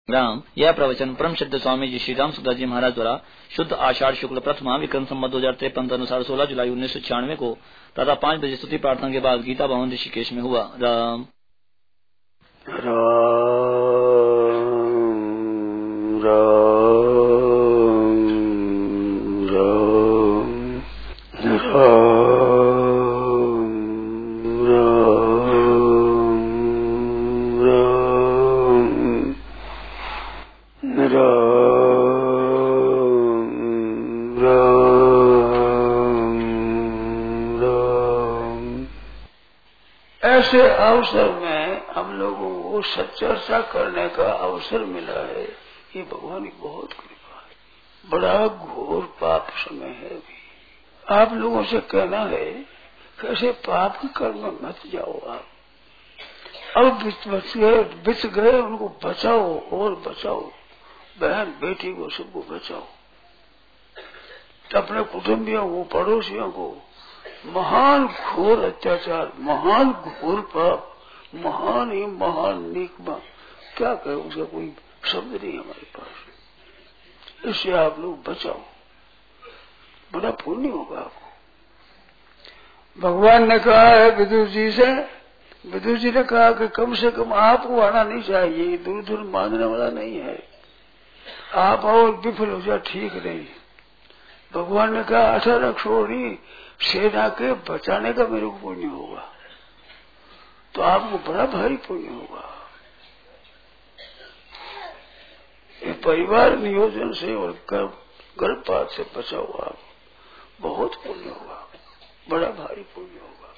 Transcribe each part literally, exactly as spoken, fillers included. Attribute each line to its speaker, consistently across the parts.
Speaker 1: राम। यह प्रवचन परम सिद्ध स्वामी जी श्री राम सुखदास जी महाराज द्वारा शुद्ध आषाढ़ शुक्ल प्रथमा विक्रम संवत दो हजार तिरपन अनुसार सोलह जुलाई उन्नीस सौ छियानवे को तथा पाँच बजे स्तुति प्रार्थना के बाद गीता भवन ऋषिकेश में हुआ। राम
Speaker 2: राम राम राम ऐसे अवसर में हम लोगों को सच्चर्चा करने का अवसर मिला है। ये भगवान की बहुत कृपा है। बड़ा घोर पाप समय है अभी। आप लोगों से कहना है कैसे पाप के कर्म में मत जाओ। आप अब बच गए बिच गए उनको बचाओ और बचाओ। बहन बेटी को सबको बचाओ। अपने कुटुंबियों को पड़ोसियों को। महान घोर अत्याचार, महान घोर पाप, महान ही महान निकमा, क्या कहे उसका कोई शब्द नहीं हमारे पास। इससे आप लोग बचाओ, बड़ा पुण्य होगा आपको। भगवान ने कहा है विदुर जी से, विदुर जी ने कहा कि कम से कम आपको आना नहीं चाहिए, दूर दूर मानने वाला नहीं है। आप और विफल हो जाए ठीक नहीं। भगवान ने कहा अठारह छोड़ी सेना के बचाने का मेरे को पुण्य होगा, तो आपको बड़ा भारी पुण्य होगा। ये परिवार नियोजन से और गर्भपात से बचाओ आप, बहुत पुण्य होगा, बड़ा भारी पुण्य होगा।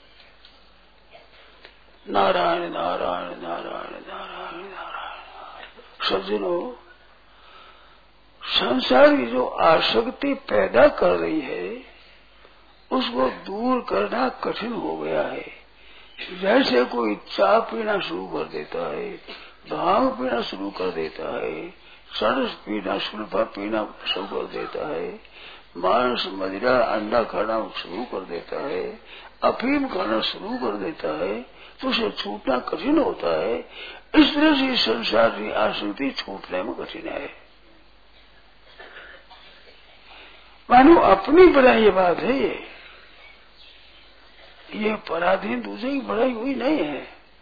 Speaker 2: नारायण नारायण नारायण नारायण नारायण। सज्जनों, संसार की जो आसक्ति पैदा कर रही है उसको दूर करना कठिन हो गया है। जैसे कोई चाय पीना शुरू कर देता है, भांग पीना शुरू कर देता है, चरस पीना सुल्फा पीना शुरू कर देता है, मांस मदिरा अंडा खाना शुरू कर देता है, अफीम खाना शुरू कर देता है, तो उसे छूटना कठिन होता है। इस तरह से संसार की आसक्ति छूटने में कठिन है। मानो अपनी बनाई ये बात है। ये ये पराधीन दूसरे की बढ़ाई हुई नहीं है।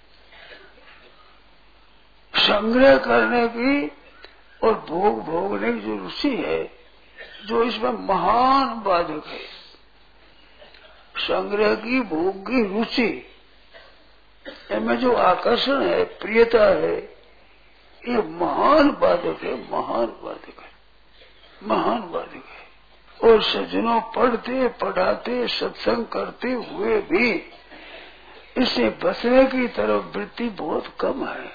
Speaker 2: संग्रह करने की और भोग भोगने की जो रुचि है, जो इसमें महान बाधक है, संग्रह की भोग की रुचि, इनमें जो आकर्षण है, प्रियता है, ये महान बाधक है, महान बाधक है, महान बाधक है। और सज्जनों, पढ़ते पढ़ाते सत्संग करते हुए भी इससे बचने की तरफ वृत्ति बहुत कम है।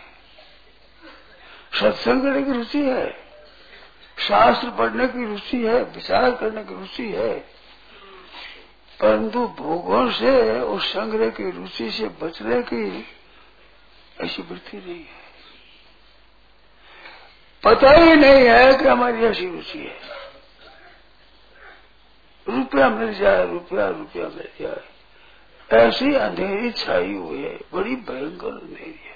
Speaker 2: सत्संग करने की रुचि है, शास्त्र पढ़ने की रुचि है, विचार करने की रुचि है, परंतु भोगों से और संग्रह की रुचि से बचने की ऐसी वृत्ति नहीं है। पता ही नहीं है कि हमारी ऐसी रुचि है। रुपया मिल जाए, रुपया रुपया मिल जाए, ऐसी अंधेरी छाई हुई है, बड़ी भयंकर अंधेरी है।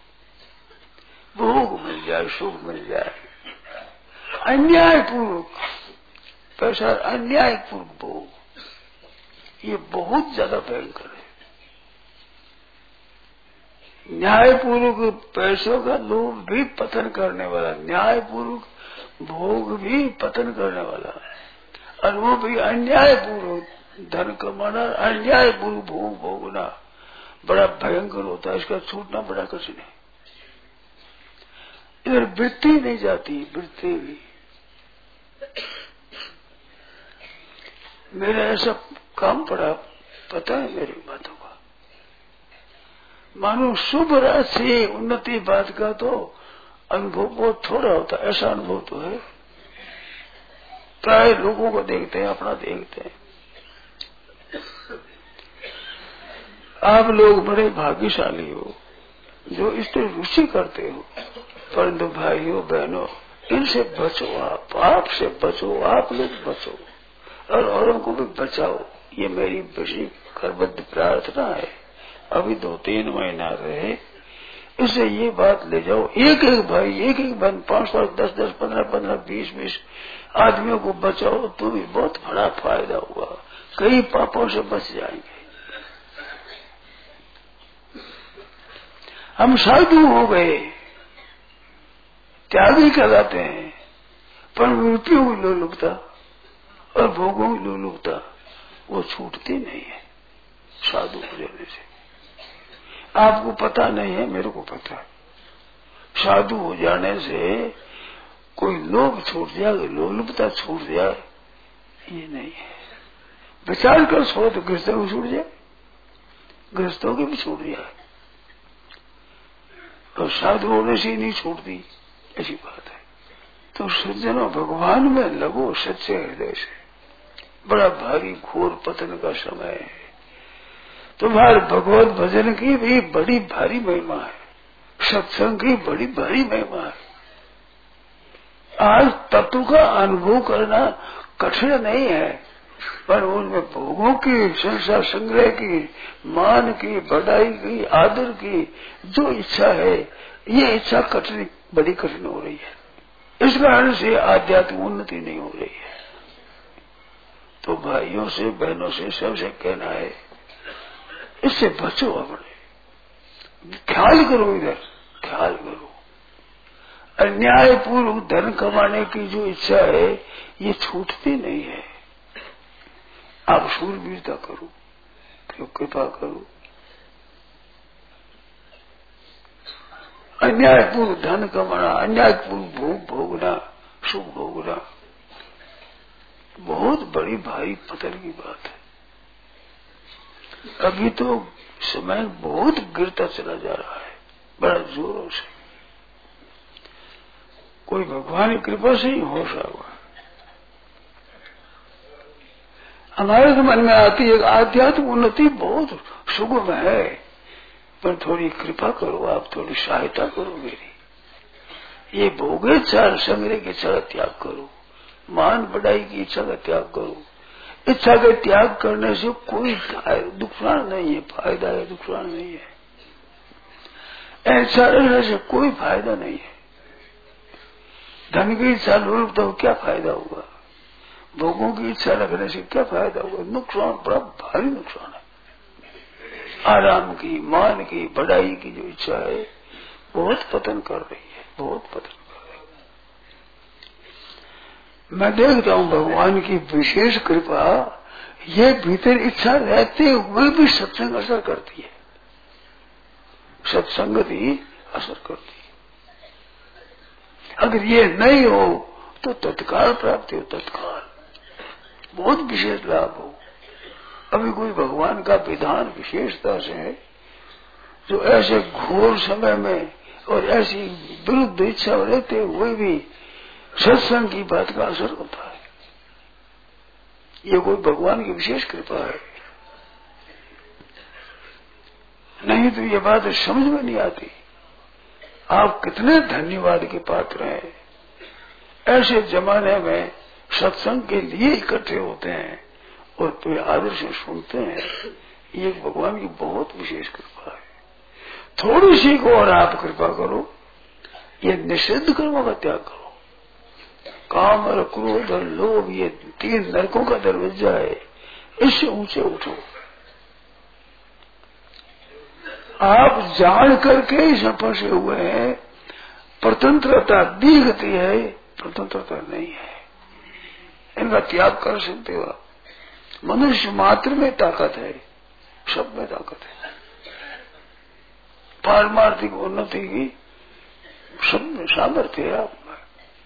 Speaker 2: भोग मिल जाए, सुख मिल जाए, अन्यायपूर्वक पैसा, अन्यायपूर्वक भोग, ये बहुत ज्यादा भयंकर है। न्यायपूर्वक पैसों का लोभ भी पतन करने वाला, न्यायपूर्वक भोग भी पतन करने वाला है, और वो भी अन्यायपूर्वक धन कमाना, अन्यायपूर्वक भोग भोगना बड़ा भयंकर होता है। इसका छूटना बड़ा कठिन है। इधर वृत्ति नहीं जाती, वृत्ति भी। मेरा ऐसा काम पड़ा, पता है मेरी बातों का। मानो शुभ राशि उन्नति बात का तो अनुभव बहुत थोड़ा होता, ऐसा अनुभव तो है। प्राय लोगों को देखते हैं, अपना देखते हैं। आप लोग बड़े भाग्यशाली हो जो इस तरह रुचि करते हो, परंतु भाइयों बहनों, इनसे बचो, आप पाप से बचो, आप लोग बचो और औरों को भी बचाओ। ये मेरी बड़ी करबद्ध प्रार्थना है। अभी दो तीन महीना रहे इससे ये बात ले जाओ, एक एक भाई, एक एक बहन, पांच पांच, दस दस, पंद्रह पंद्रह, बीस बीस आदमियों को बचाओ तो भी बहुत बड़ा फायदा हुआ, कई पापों से बच जाएंगे। हम साधु हो गए, त्यागी कहलाते हैं, पर मृत्यु की लोलुपता और भोगों की लोलुपता वो छूटती नहीं है साधु हो जाने से। आपको पता नहीं है, मेरे को पता है। साधु हो जाने से कोई लोभ छूट जाए, लोलुपता छूट जाए, ये नहीं है। विचार कर सो तो गृहस्थों को छूट जाए, गृहस्थों की भी छूट जाए, और साधु होने से ही नहीं छूटती, ऐसी बात है। तो सज्जनों, भगवान में लगो सच्चे हृदय से। बड़ा भारी घोर पतन का समय है, तुम्हारे भगवत भजन की भी बड़ी भारी महिमा है, सत्संग की बड़ी भारी महिमा है। आज तत्व का अनुभव करना कठिन नहीं है, पर उनमें भोगों की, संसार संग्रह की, मान की, बढ़ाई की, आदर की जो इच्छा है, ये इच्छा कठिन, बड़ी कठिन हो रही है। इस कारण से आध्यात्मिक उन्नति नहीं हो रही है। तो भाइयों से, बहनों से, सबसे कहना है, इससे बचो, अपने ख्याल करो, इधर ख्याल करो। अन्याय पूर्व धन कमाने की जो इच्छा है, ये छूटती नहीं है। आप शूरवीरता करो, क्यों कृपा करो। अन्याय पूर्व धन कमाना, अन्याय पूर्व भोग भोगना, सुख भोगना, बहुत बड़ी भारी पतन की बात है। अभी तो समय बहुत गिरता चला जा रहा है, बड़ा जोरों से। कोई भगवान की कृपा से ही होश हुआ। हमारे तो मन में आती है, आध्यात्मिक उन्नति बहुत सुगम है, पर थोड़ी कृपा करो, आप थोड़ी सहायता करो मेरी। ये भोगे चार संग्रह की इच्छा का त्याग करो, मान बढ़ाई की इच्छा का त्याग करो। इच्छा के त्याग करने से कोई नुकसान नहीं है, फायदा है, नुकसान नहीं है। ऐसा रहने से कोई फायदा नहीं है। धन की इच्छा लोग तो क्या फायदा होगा, भोगों की इच्छा रखने से क्या फायदा होगा, नुकसान, बड़ा भारी नुकसान है। आराम की, मान की, बढ़ाई की जो इच्छा है, बहुत पतन कर रही है, बहुत पतन कर रही है। मैं देखता हूँ भगवान की विशेष कृपा, ये भीतर इच्छा रहते हुए भी सत्संग असर करती है, सत्संगति असर करती है। अगर ये नहीं हो तो तत्काल प्राप्ति हो, तत्काल बहुत विशेष लाभ हो। अभी कोई भगवान का विधान विशेषता से है, जो ऐसे घोर समय में और ऐसी विरुद्ध इच्छा रहते हुए भी सत्संग की बात का असर होता है। ये कोई भगवान की विशेष कृपा है, नहीं तो ये बात समझ में नहीं आती। आप कितने धन्यवाद के पात्र हैं, ऐसे जमाने में सत्संग के लिए इकट्ठे होते हैं और फिर आदर से सुनते हैं। ये भगवान की बहुत विशेष कृपा है। थोड़ी सी को और आप कृपा करो, ये निषिद्ध कर्मों का त्याग करो। काम और क्रोध और लोभ, ये तीन नरकों का दरवाजा है, इससे ऊंचे उठो। आप जान करके इसमें फंसे हुए हैं। स्वतंत्रता दिखती है, स्वतंत्रता नहीं है। इनका त्याग कर सकते हो आप। मनुष्य मात्र में ताकत है, सब में ताकत है। पारमार्थिक उन्नति की सब में सामर्थ्य है आप में।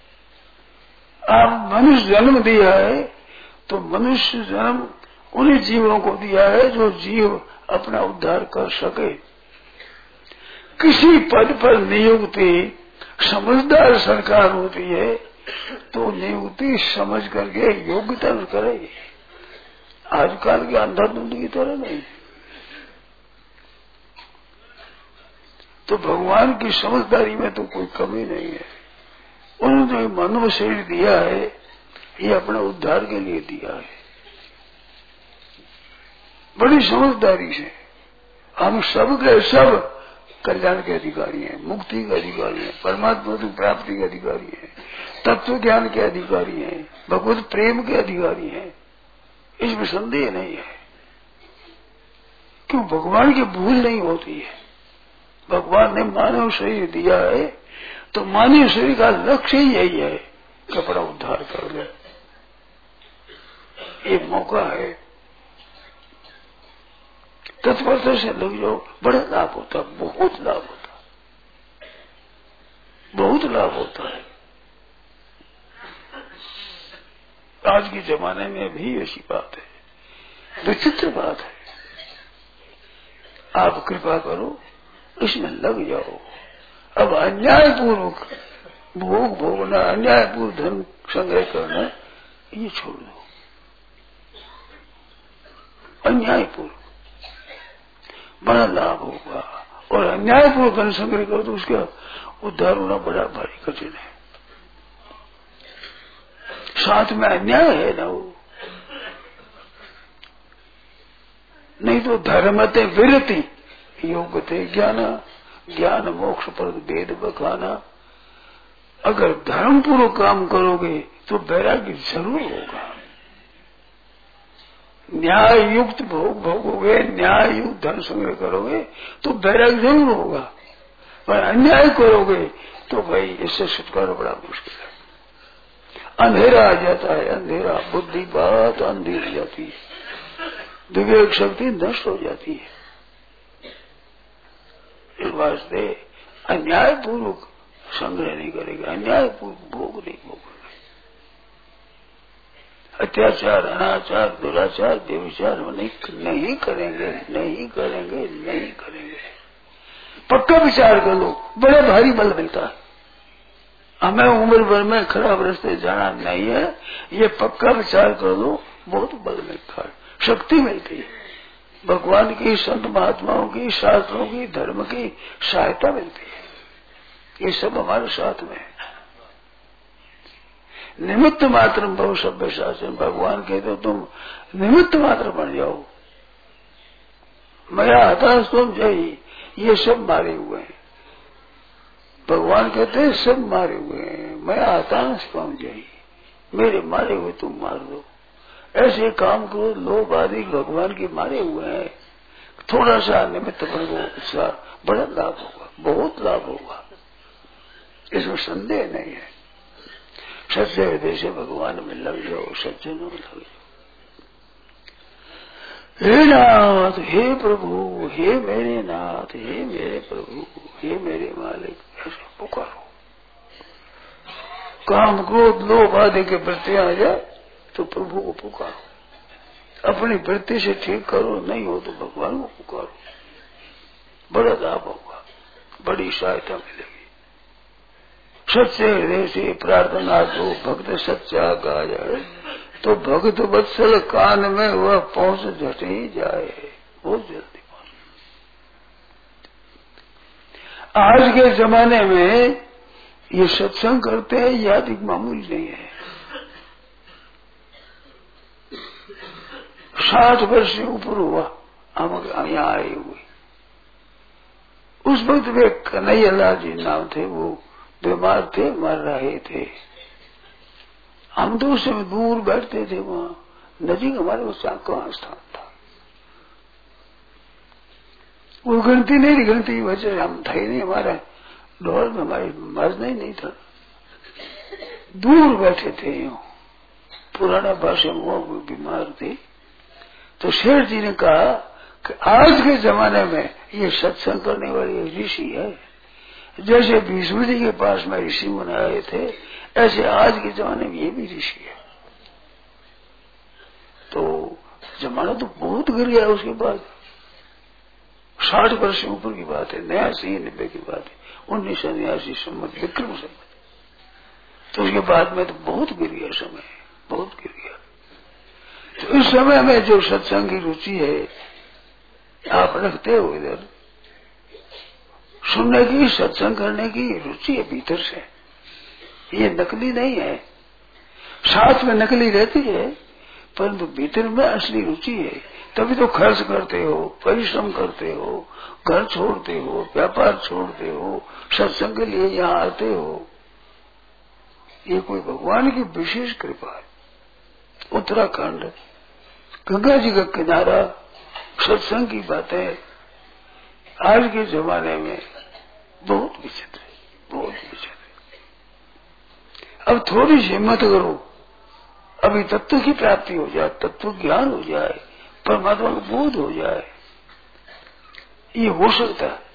Speaker 2: आप मनुष्य जन्म दिया है तो मनुष्य जन्म उन्हीं जीवों को दिया है जो जीव अपना उद्धार कर सके। किसी पद पर नियुक्ति समझदार सरकार होती है तो नियुक्ति समझ करके योग्यता करेगी, आजकल के अंधाधुंध की तरह नहीं। तो भगवान की समझदारी में तो कोई कमी नहीं है। उन्होंने जो मनुष्य शरीर दिया है, ये अपने उद्धार के लिए दिया है। बड़ी समझदारी से हम सब के सब कल्याण के अधिकारी हैं, मुक्ति के अधिकारी हैं, परमात्मा की प्राप्ति के अधिकारी हैं, तत्व ज्ञान के अधिकारी हैं, भगवत प्रेम के अधिकारी हैं। इसमें संदेह नहीं है। क्यों? भगवान की भूल नहीं होती है। भगवान ने मानव शरीर दिया है तो मानव शरीर का लक्ष्य ही यही है कि अपना उद्धार कर ले। एक मौका है, तत्परता से लग जाओ, बड़ा लाभ होता है, बहुत लाभ होता है, बहुत लाभ होता है। आज के जमाने में भी ऐसी बात है, विचित्र बात है। आप कृपा करो, इसमें लग जाओ। अब अन्यायपूर्वक भोग भोगना, अन्यायपूर्वक धन संग्रह करना, ये छोड़ दो। अन्यायपूर्वक बड़ा लाभ होगा, और अन्यायपूर्वक धन संग्रह करो तो उसका उद्धार होना बड़ा भारी कठिन है। साथ में अन्याय है ना वो, नहीं तो धर्मते विरति योगते ज्ञान, ज्ञान मोक्ष पर भेद बखाना। अगर धर्म पूर्वक काम करोगे तो वैराग्य जरूर होगा। न्याय युक्त भोग भोगोगे, न्याय युक्त धन संग्रह करोगे तो वैराग्य जरूर होगा। पर अन्याय करोगे तो भाई इससे छुटकारा बड़ा मुश्किल है। अंधेरा आ जाता है, अंधेरा, बुद्धि बात अंधी हो जाती है, विवेक शक्ति नष्ट हो जाती है। इस वास्ते अन्यायपूर्वक संग्रह नहीं करेगा, अन्यायपूर्वक भोग नहीं भोगेगा। अत्याचार, अनाचार, दुराचार, व्यभिचार नहीं, नहीं करेंगे, नहीं करेंगे, नहीं करेंगे। पक्का विचार कर लो, बड़े भारी बल मिलता है। हमें उम्र भर में खराब रास्ते जाना नहीं है, ये पक्का विचार कर लो, बहुत बल मिलता है, शक्ति मिलती है। भगवान की, संत महात्माओं की, शास्त्रों की, धर्म की सहायता मिलती है। ये सब हमारे साथ में है। निमित्त मात्र बहु सभ्य शासन, भगवान कहते हो तुम निमित्त मात्र बन जाओ। मया हताश तुम जय, ये सब मारे हुए हैं। भगवान कहते हैं सब मारे हुए हैं, मैं हताश तुम जय, मेरे मारे हुए तुम मार दो। ऐसे काम करो, लोग आदि भगवान के मारे हुए हैं। थोड़ा सा निमित्त बन गो, उत्साह, बड़ा लाभ होगा, बहुत लाभ होगा, इसमें संदेह नहीं है। सच्चे हृदय से भगवान में लग जाओ, सज्जनों में लग जाओ। हे नाथ, हे प्रभु, हे मेरे नाथ, हे मेरे प्रभु, हे मेरे मालिक, ऐसे पुकारो। काम क्रोध लोभ आदि के प्रति आ जाए तो प्रभु को पुकारो। अपनी वृत्ति से ठीक करो, नहीं हो तो भगवान को पुकारो, बड़ा लाभ होगा, बड़ी सहायता मिलेगी। सच्चे हृदय से प्रार्थना को भक्त सच्चा गा जाए तो भक्त वत्सल कान में वह पहुंच झट ही जाए, बहुत जल्दी पहुंच। आज के जमाने में ये सत्संग करते हैं, यह अधिक मामूली नहीं है। साठ वर्ष से ऊपर हुआ हम यहाँ आए हुए। उस वक्त वे कन्हैयालाल जी नाम थे, वो बीमार थे, मर रहे थे। हम तो उस समय दूर बैठते थे, वहां नजीक हमारे उस कहाँ स्थान था। वो गिनती नहीं थी, गिनती की वजह हम था ही नहीं, हमारा दौर में हमारी मरना ही नहीं था, दूर बैठे थे। यूं पुराना भाषा में वो बीमार थे। तो शेर जी ने कहा कि आज के जमाने में ये सत्संग करने वाली ऋषि है। जैसे भीष्म जी के पास में ऋषि मुनि आए थे, ऐसे आज के जमाने में ये भी ऋषि है। तो जमाना तो बहुत गिर गया उसके बाद। साठ वर्ष से ऊपर की बात है, नयासी नब्बे की बात है, उन्नीस सौ नयासी सम्मत विक्रम सम्मत। तो उसके बाद में तो बहुत गिर गया समय, बहुत गिर गया। तो इस समय में जो सत्संग की रुचि है आप रखते हो, इधर सुनने की, सत्संग करने की रुचि है भीतर से, ये नकली नहीं है। साथ में नकली रहती है, परंतु भीतर में असली रुचि है तभी तो खर्च करते हो, परिश्रम करते हो, घर छोड़ते हो, व्यापार छोड़ते हो, सत्संग के लिए यहाँ आते हो। ये कोई भगवान की विशेष कृपा है। उत्तराखंड, गंगा जी का किनारा, सत्संग की बातें आज के जमाने में बहुत विचित्र है, बहुत विचित्र। अब थोड़ी सी हिम्मत करो, अभी तत्व की प्राप्ति हो जाए, तत्व ज्ञान हो जाए, परमात्मा का बोध हो जाए, ये हो सकता है।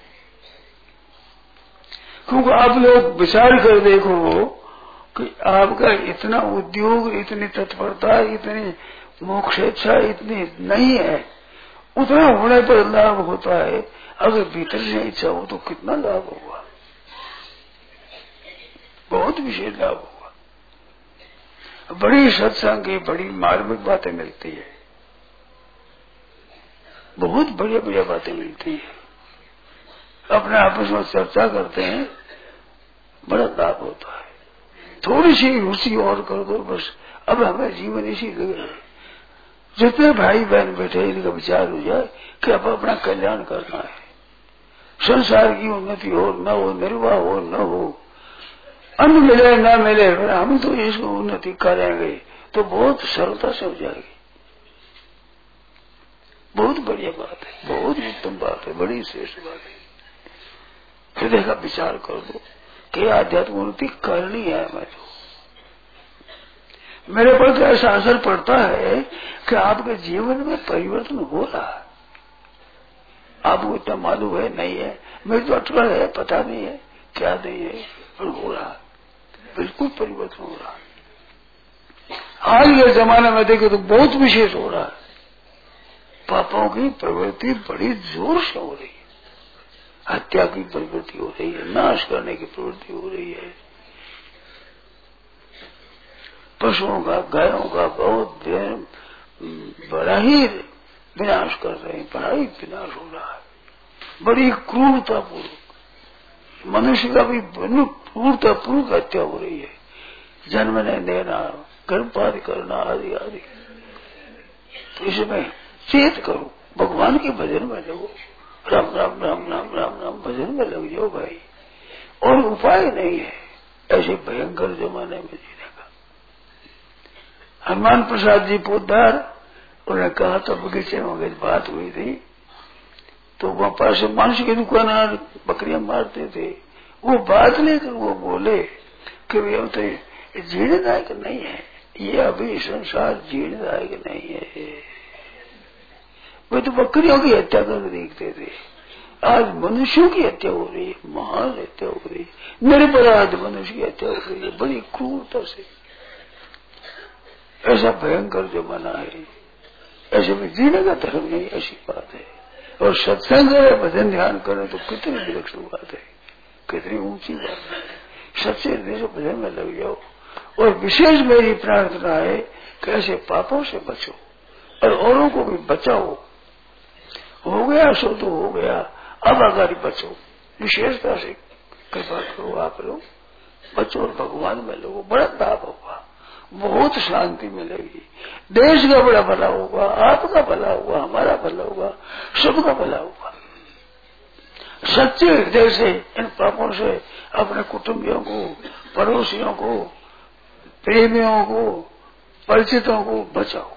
Speaker 2: क्योंकि आप लोग विचार कर देखो कि आपका इतना उद्योग, इतनी तत्परता, इतनी मोक्षेच्छा इतनी नहीं है, उतना होने पर लाभ होता है। अगर भीतर से इच्छा हो तो कितना लाभ होगा, बहुत विशेष लाभ होगा। बड़ी सत्संग की बड़ी मार्मिक बातें मिलती है, बहुत बढ़िया बढ़िया बातें मिलती है। अपने आपस में चर्चा करते हैं, बड़ा लाभ होता है। थोड़ी सी रुचि और कर दो बस, अब हमें जीवन इसी लगे। जितने भाई बहन बैठे इनका विचार हो जाए कि अब अपना कल्याण करना है, संसार की उन्नति हो न हो, निर्वाह हो न हो, अन्न मिले न मिले, हम तो इसको उन्नति करेंगे तो बहुत सरलता से हो जाएगी। बहुत बढ़िया बात है, बहुत उत्तम बात है, बड़ी श्रेष्ठ बात है। फिर देखा विचार कर दो कि आध्यात्म उन्नति करनी है। मैं तो मेरे पर तो ऐसा असर पड़ता है कि आपके जीवन में परिवर्तन हो रहा है। आपको इतना मालूम है नहीं है, मेरी तो अटकल है, पता नहीं है क्या नहीं है, पर हो रहा है, बिल्कुल परिवर्तन हो रहा है। आज के जमाने में देखे तो बहुत विशेष हो रहा है। पापों की प्रवृत्ति बड़ी जोर से हो रही है, हत्या की प्रवृत्ति हो रही है, नाश करने की प्रवृत्ति हो रही है, पशुओं का, गायों का बहुत बड़ा ही विनाश कर रहे हैं, बड़ा ही विनाश हो रहा है। बड़ी क्रूरता पूर्वक मनुष्य का भी क्रूरता पूर्वक हत्या हो रही है, जन्मने देना, गर्भपात करना आदि आदि। तो इसमें चेत करो, भगवान के भजन में लगो, राम राम राम राम राम राम भजन में लग जाओ भाई। और उपाय नहीं है ऐसे भयंकर जमाने में जीने का। हनुमान प्रसाद जी पोदार, उन्होंने कहा तो बगीचे में बात हुई थी, तो वहां पास मांस की दुकान बकरियां मारते थे। वो बात लेकर वो बोले कि वे तो जीणदायक नहीं है, ये अभी संसार जीणदायक नहीं है। वे तो बकरियों की हत्या कर देखते थे, आज मनुष्यों की हत्या हो रही है, महान हत्या हो रही है, निरपराध मनुष्य की हत्या हो रही है, बड़ी क्रूरता से। ऐसा भयंकर जमाना है, ऐसे में जीने का धर्म नहीं, ऐसी बात है। और सत्संग करे, भजन ध्यान करे तो कितनी विलक्षण बात है, कितनी ऊंची बात है। सच्चे हृदय से भजन में लग जाओ। और विशेष मेरी प्रार्थना है कि ऐसे पापों से बचो और औरों को भी बचाओ। हो गया सो तो हो गया, अब अगर बचो, विशेषता से कृपा करो, आप लोग बचो और भगवान में लोगो, बड़ा लाभ होगा, बहुत शांति मिलेगी, देश का बड़ा भला होगा, आपका भला होगा, हमारा भला होगा, सबका भला होगा। सच्चे हृदय से इन पापों से अपने कुटुंबियों को, पड़ोसियों को, प्रेमियों को, परिचितों को बचाओ,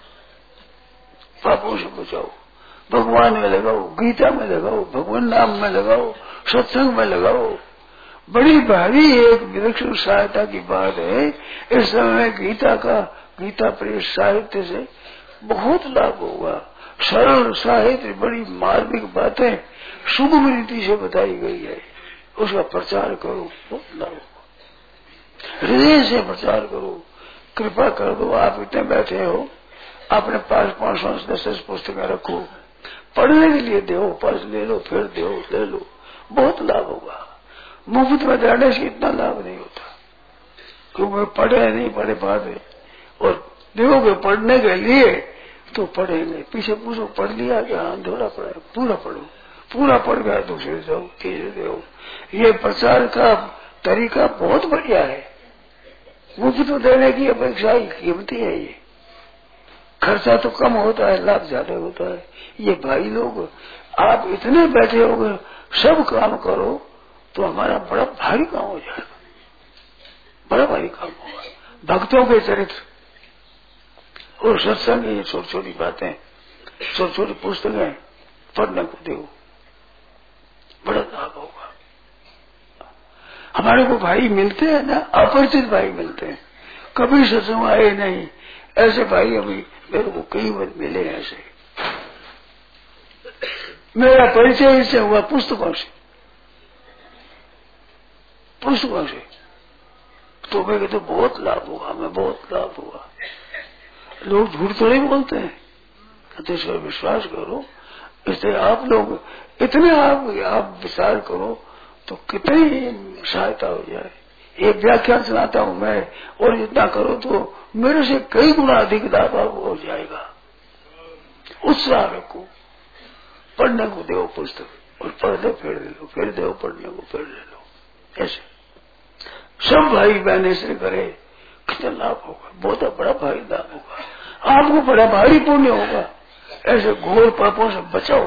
Speaker 2: पापों से बचाओ, भगवान में लगाओ, गीता में लगाओ, भगवान नाम में लगाओ, सत्संग में लगाओ। बड़ी भारी एक विलक्षण सहायता की बात है। इस समय गीता का, गीता प्रेस साहित्य से बहुत लाभ होगा। सरल साहित्य, बड़ी मार्मिक बातें सुगम रीति से बताई गई है, उसका प्रचार करो, बहुत लाभ होगा। हृदय से प्रचार करो, कृपा कर दो। आप इतने बैठे हो, अपने पास पांच पांच दस दस पुस्तकें रखो, पढ़ने के लिए दो, पास ले लो, फिर दो, ले लो, बहुत लाभ होगा। मुफ्त में जाने से इतना लाभ नहीं होता, क्योंकि पढ़े नहीं पढ़े पाते। और देखोगे पढ़ने के लिए तो पढ़ेंगे, पीछे पूछो पढ़ लिया क्या? थोड़ा पढ़े, पूरा पढ़ो, पूरा पढ़ गया दूसरे जाओ, तीसरे जाओ। ये प्रचार का तरीका बहुत बढ़िया है। मुफ्त देने की अपेक्षा ही कीमती है ये। खर्चा तो कम होता है, लाभ ज्यादा होता है। ये भाई लोग आप इतने बैठे होगे, सब काम करो तो हमारा बड़ा भारी काम हो जाएगा, बड़ा भारी काम होगा। भक्तों के चरित्र और सत्संग, ये छोटी छोटी बातें, छोटी छोटी पुस्तकें पढ़ने को दो, बड़ा लाभ होगा। हमारे को भाई मिलते हैं ना, अपरिचित भाई मिलते हैं, कभी सत्संग आए नहीं, ऐसे भाई अभी मेरे को कई बार मिले। ऐसे मेरा परिचय इससे हुआ पुस्तकों से, पुस्तकों से। तो मैं कहते बहुत लाभ होगा, हमें बहुत लाभ होगा। लोग झूठ थोड़े बोलते हैं, कहते सर विश्वास करो। इसलिए आप लोग इतने आप, आप विचार करो तो कितनी सहायता हो जाए। एक व्याख्यान सुनाता हूँ मैं, और जितना करो तो मेरे से कई गुना अधिक लाभ हो जाएगा। उत्साह रखो, पढ़ने को दो पुस्तक, और पढ़ लो फिर ले लो, फिर दो पढ़ने को फिर ले लो। ऐसे सब भाई बहन ऐसे करे, कितना लाभ होगा, बहुत बड़ा भारी लाभ होगा। आपको बड़ा भारी पुण्य होगा। ऐसे घोर पापों से बचाओ,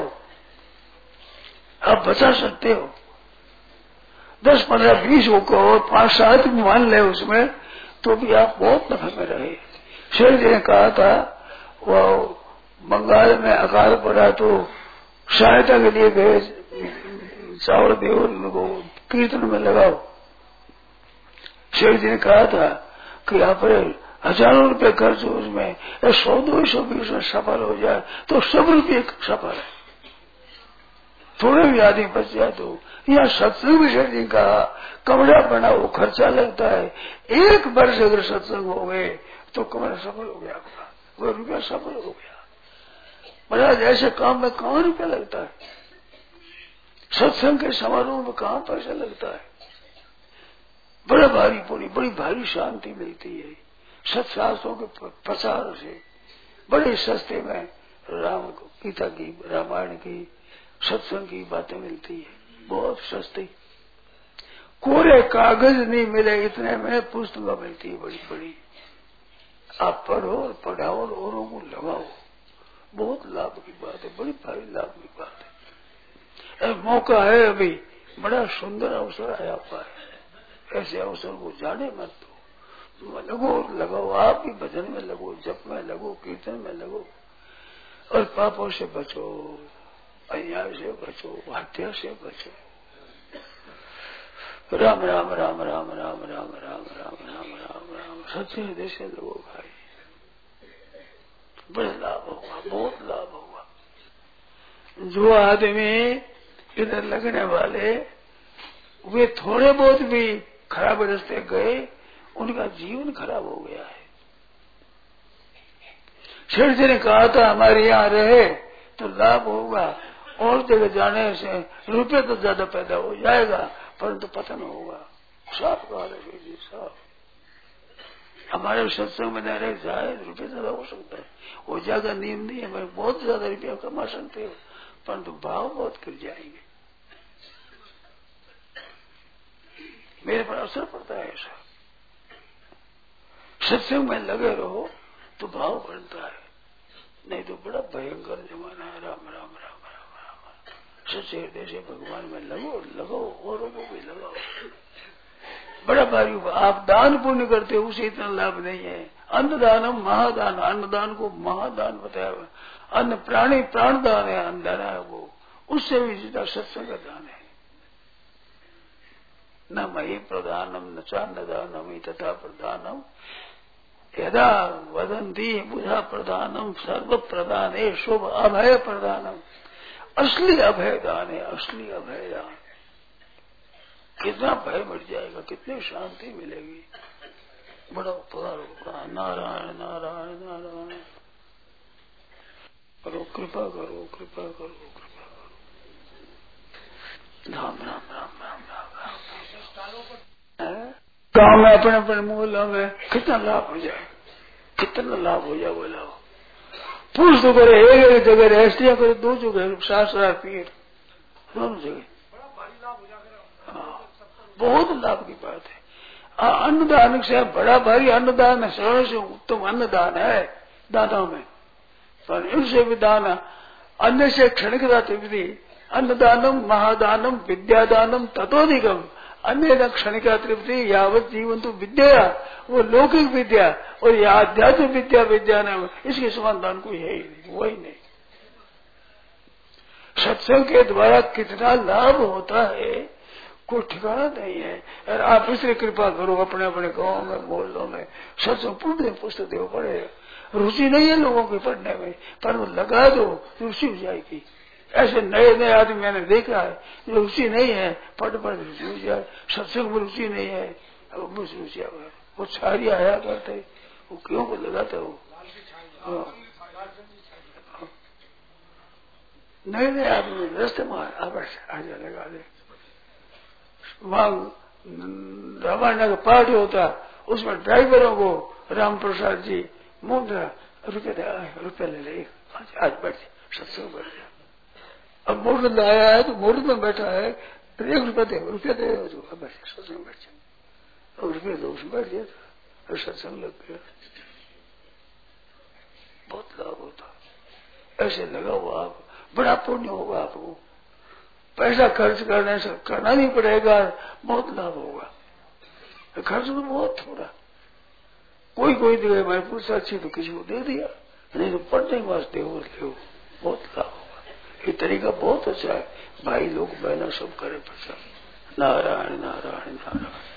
Speaker 2: आप बचा सकते हो। दस पंद्रह बीस को और पांच सात मान ले उसमें, तो भी आप बहुत नफे में रहे। शेर जी ने कहा था, वो बंगाल में अकाल पड़ा तो सहायता के लिए गए, चावल देव उनको कीर्तन में लगाओ। शेर जी ने कहा था कि यहाँ पर हजारों रुपए खर्च हो, उसमें सौ दो सौ बीस में सफल हो जाए तो सब रुपये सफल है, थोड़े भी आदमी बच जाए तो। यहाँ सत्संग भी शेर जी कहा, कमरा बनाओ, खर्चा लगता है। एक वर्ष अगर सत्संग हो गए तो कमरा सफल हो गया आपका, वो रुपया सफल हो गया। महाराज ऐसे काम में कहाँ रुपया लगता है, सत्संग के समारोह में कहाँ पैसा लगता है। बड़ा भारी पूरी बड़ी भारी शांति मिलती है सत्शास्त्रों के प्रचार से। बड़े सस्ते में राम गीता की, रामायण की, सत्संग की बातें मिलती है, बहुत सस्ती। कोरे कागज नहीं मिले इतने में पुस्तकें मिलती है बड़ी बड़ी। आप पढ़ो और पढ़ाओ और औरों को लगाओ, बहुत लाभ की बात है, बड़ी भारी लाभ की बात है। एक मौका है अभी, बड़ा सुंदर अवसर आया हुआ है। ऐसे अवसर को जाने मत दो, लगो लगाओ, आप भी भजन में लगो, जप में लगो, कीर्तन में लगो, और पापों से बचो, अन्याय से बचो, हत्या से बचो। राम राम राम राम राम राम राम राम राम राम राम सच्चे हृदय से लगो भाई, बड़ा लाभ होगा, बहुत लाभ होगा। जो आदमी इधर लगने वाले वे थोड़े बहुत भी खराब रास्ते गए, उनका जीवन खराब हो गया है। शेर जी ने कहा था हमारे यहाँ रहे तो लाभ होगा, और जगह जाने से रुपये तो ज्यादा पैदा हो जाएगा परंतु तो पतन होगा। साफ कहा है शेर जी साहब। हमारे सत्संग में रह जाए रुपये ज्यादा हो सकता है, वो ज्यादा नियम नहीं है, मैं बहुत ज्यादा रुपया कमा सकते हो परंतु भाव बहुत गिर जाएंगे। मेरे पर असर पड़ता है ऐसा। सत्संग में लगे रहो तो भाव बढ़ता है, नहीं तो बड़ा भयंकर जमाना है। राम राम राम राम राम सच्चे हृदय से भगवान में लगो, लगो औरों को भी लगाओ, बड़ा भारी। आप दान पुण्य करते हो उसे इतना लाभ नहीं है। अन्नदानम महादान, अन्नदान को महादान बताया हुआ। अन्न प्राणी प्राण दान है, अन्नदान है वो, उससे भी ज्यादा सत्संग का दान है। न मही प्रधानम न चान्नदानम तथा प्रधानम यदा वदंती बुधा प्रधानम सर्व प्रदान है शुभ अभय प्रदानम। असली अभय दान है, असली अभय दान। कितना भय मिट जाएगा, कितनी शांति मिलेगी, बड़ा उपकार होगा। नारायण नारायण नारायण। करो कृपा करो, कृपा करो, कृपा करो। राम राम राम राम राम राम। गाँव में अपने अपने मोहल्ला में कितना लाभ हो जाए, कितना लाभ हो जाए बोला। पुरुष तो करे एक एक जगह रहे, स्त्रियां करे दो जगह, सास पीर दोनों जगह, बहुत लाभ की बात है। अन्नदान से बड़ा भारी अन्नदान है, सर्व से उत्तम अन्नदान है दानों में। पर इनसे भी दान अन्य से क्षणिकता तृप्ति, अन्नदानम महादानम विद्यादानम ततोधिकम, अन्य न क्षणिका तृप्ति यावत जीवन तो विद्या, वो लौकिक विद्या और यह आध्यात्मिक विद्या विद्या नाम, इसके समान दान कोई है ही नहीं, वही नहीं। सत्संग के द्वारा कितना लाभ होता है कोई ठिकाना नहीं है। और आप इसलिए कृपा करो अपने अपने गाँव में मोहल्लों में सत्संग पूरे पुस्तक देव पड़े। रुचि नहीं है लोगों के पढ़ने में, पर वो लगा दो रुचि हो जाएगी। ऐसे नए नए आदमी मैंने देखा है जो रुचि नहीं है, पढ़ पढ़ रुचि हो जाए, सत्संग में रुचि नहीं है, अब मुझे रुचि आ गया। वो सारी आया करते, वो क्यों को लगाता हो। नए नए आदमी रास्ते में आजा लगा दे। वहां रामायण का पाठ होता, उसमें ड्राइवरों को राम प्रसाद जी मुद्रा रुपये रुपये ले ले, आज आज बैठ सत्संग बैठ गया। अब मुहूर्त आया है तो मुहूर्त में बैठा है, तो एक रुपये दे रुपये दे तो बैठ सत्संग बैठ जाए, और रुपये दो उसमें बैठ गया और सत्संग लग गया। बहुत लाभ होता, ऐसे लगा हुआ आप बड़ा पुण्य होगा। आपको पैसा खर्च करने से करना नहीं पड़ेगा, बहुत लाभ होगा। खर्च तो बहुत थोड़ा, कोई कोई दे, मैं पूछा अच्छी तो किसी को दे दिया, नहीं तो पढ़ने के वास्ते हो ले, बहुत लाभ होगा। ये तरीका बहुत अच्छा है, भाई लोग बहना सब करे प्रचार। नारायण नारायण नारायण।